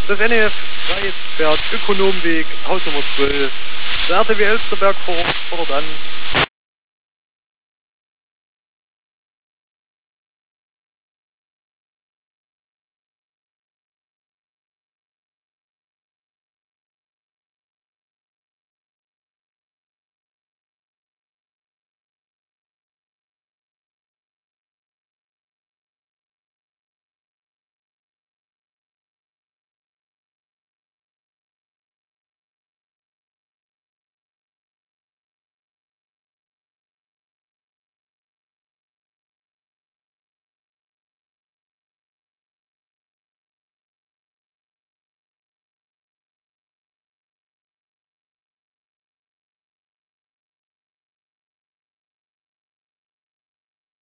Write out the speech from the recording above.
Das NEF 3 fährt Ökonomweg, Hausnummer 12. Der RTW Elsterberg fordert an